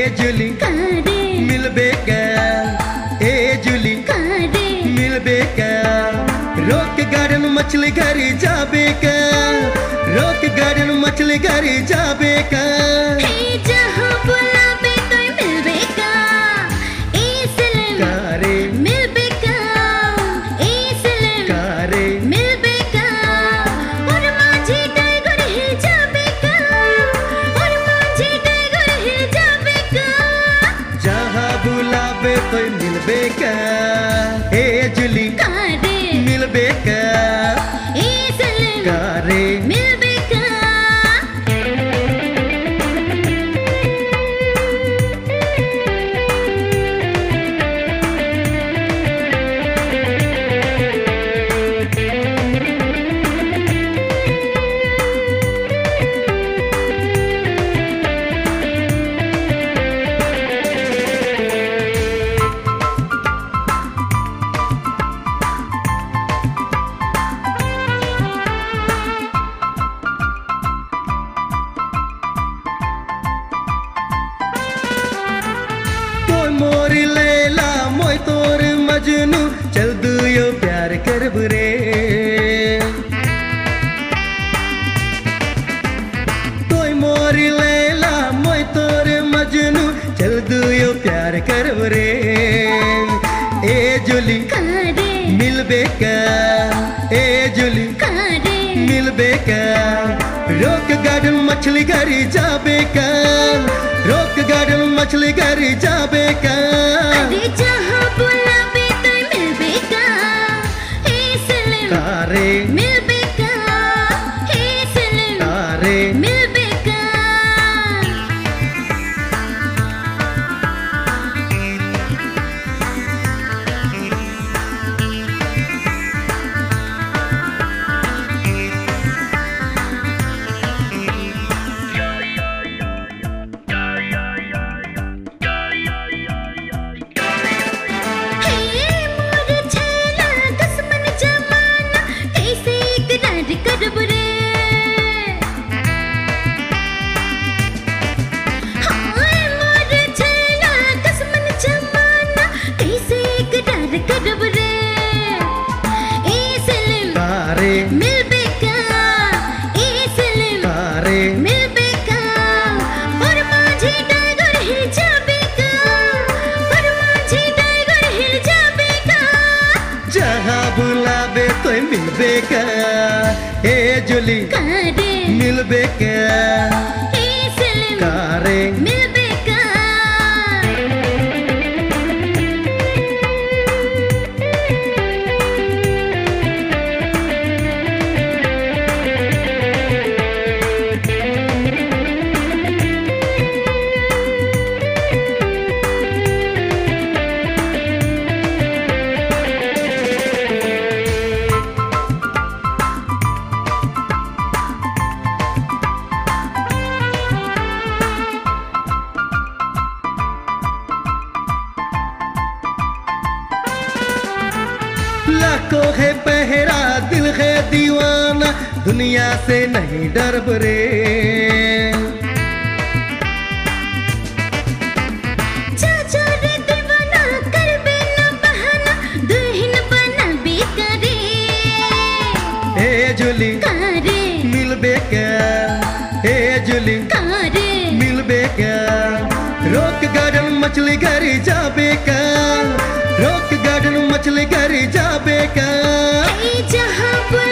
जुली कारे मिलबेका ए जुली कारे मिलबेका रोक गार्डन मछली घर जाबेका रोक गार्डन मछली घर जाबेका हे जहाँ बुलावे तो मिलबेका इसलिए कारे मिलबेका इसलिए कारे मिलबेका और माझी टाइगर हिल जाबेका और माझी टाइगर हिल जाबेका जहाँ बुलावे तो मिलबेका ए जुली कारे मिलबेका इसलिए कारे मिलबेका मोरी लैला मोय तोर मजनू चल दुयो प्यार करब रे तोय मोरी लैला मोय तोर मजनू चल दुयो प्यार करब रे ए जुली कारे मिलबेका ए जुली कारे मिलबेका रोक गार्डन मछली घर जाबेका रोक गार्डन मछली घर जाबेका अरे जहाँ बुलावे तो मिलबेका इसलिए कारे मिलबेका इसलिए कारे मिलबेका हे मोर छेला दुश्मन जमाना कैसे इकरार करब रे हाय मोर छेला दुश्मन जमाना कैसे इकरार करब रे इसलिए कारे मिलबेका इसलिए कारे मिलबेका और माझी टाइगर हिल जाबेका और माझी टाइगर हिल जाबेका जहाँ बुलावे तो मिलबेका ए जुली कारे मिलबेका इसलिए कारे मिलबेका लाखों है पहरा दिल है दीवाना दुनिया से नहीं डरब रे चाचा रे दीवाना करबे न बहाना दुल्हन बनाबे करे ए जुली कारे मिलबेका ए जुली कारे मिलबेका रोक गार्डन मछली घर जाबेका रोक गार्डन मछली घर जाबेका हे जहाँ